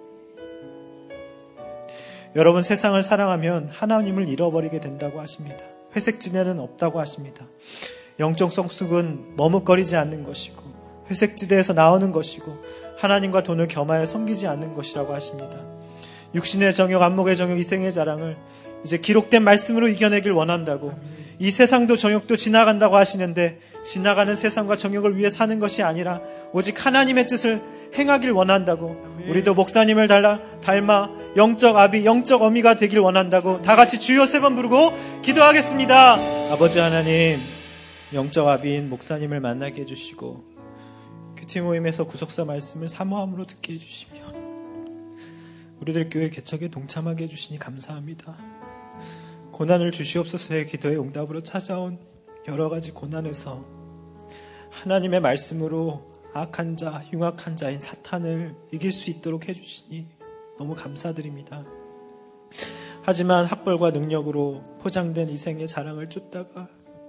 여러분, 세상을 사랑하면 하나님을 잃어버리게 된다고 하십니다. 회색지대는 없다고 하십니다. 영적 성숙은 머뭇거리지 않는 것이고 회색지대에서 나오는 것이고 하나님과 돈을 겸하여 섬기지 않는 것이라고 하십니다. 육신의 정욕, 안목의 정욕, 이생의 자랑을 이제 기록된 말씀으로 이겨내길 원한다고, 이 세상도 정욕도 지나간다고 하시는데 지나가는 세상과 정욕을 위해 사는 것이 아니라 오직 하나님의 뜻을 행하길 원한다고, 우리도 목사님을 닮아 영적 아비, 영적 어미가 되길 원한다고 다 같이 주여 3번 부르고 기도하겠습니다. 아버지 하나님, 영적 아비인 목사님을 만나게 해주시고 큐티 모임에서 구속사 말씀을 사모함으로 듣게 해주시며 우리들 교회 개척에 동참하게 해주시니 감사합니다. 고난을 주시옵소서의 기도의 응답으로 찾아온 여러 가지 고난에서 하나님의 말씀으로 악한 자, 흉악한 자인 사탄을 이길 수 있도록 해주시니 너무 감사드립니다. 하지만 학벌과 능력으로 포장된 이 생의 자랑을 쫓다가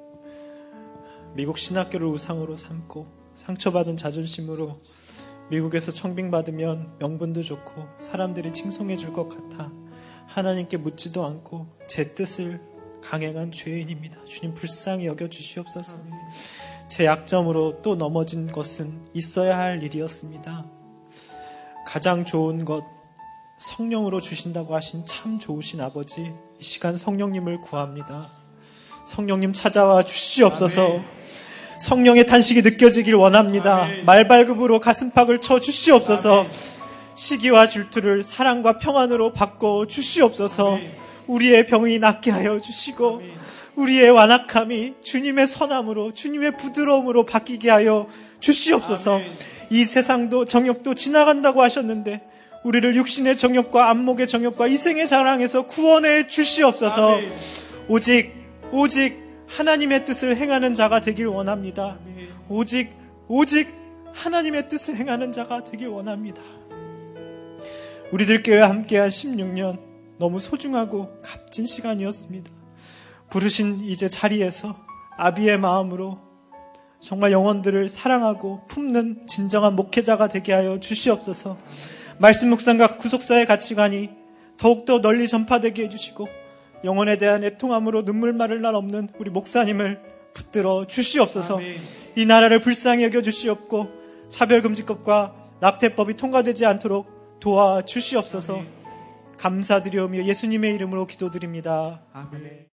미국 신학교를 우상으로 삼고 상처받은 자존심으로 미국에서 청빙받으면 명분도 좋고 사람들이 칭송해 줄 것 같아 하나님께 묻지도 않고 제 뜻을 강행한 죄인입니다. 주님 불쌍히 여겨주시옵소서. 제 약점으로 또 넘어진 것은 있어야 할 일이었습니다. 가장 좋은 것 성령으로 주신다고 하신 참 좋으신 아버지, 이 시간 성령님을 구합니다. 성령님 찾아와 주시옵소서. 아멘. 성령의 탄식이 느껴지길 원합니다. 아멘. 말발굽으로 가슴팍을 쳐 주시옵소서. 아멘. 시기와 질투를 사랑과 평안으로 바꿔 주시옵소서. 아멘. 우리의 병이 낫게 하여 주시고 아멘. 우리의 완악함이 주님의 선함으로, 주님의 부드러움으로 바뀌게 하여 주시옵소서. 아멘. 이 세상도 정욕도 지나간다고 하셨는데 우리를 육신의 정욕과 안목의 정욕과 이생의 자랑에서 구원해 주시옵소서. 아멘. 오직 하나님의 뜻을 행하는 자가 되길 원합니다. 아멘. 오직 하나님의 뜻을 행하는 자가 되길 원합니다. 우리들 교회 함께한 16년 너무 소중하고 값진 시간이었습니다. 부르신 이제 자리에서 아비의 마음으로 정말 영혼들을 사랑하고 품는 진정한 목회자가 되게 하여 주시옵소서. 말씀 묵상과 구속사의 가치관이 더욱더 널리 전파되게 해주시고 영혼에 대한 애통함으로 눈물 마를 날 없는 우리 목사님을 붙들어 주시옵소서. 아멘. 이 나라를 불쌍히 여겨주시옵고 차별금지법과 낙태법이 통과되지 않도록 도와주시옵소서. 아멘. 감사드리오며 예수님의 이름으로 기도드립니다. 아멘.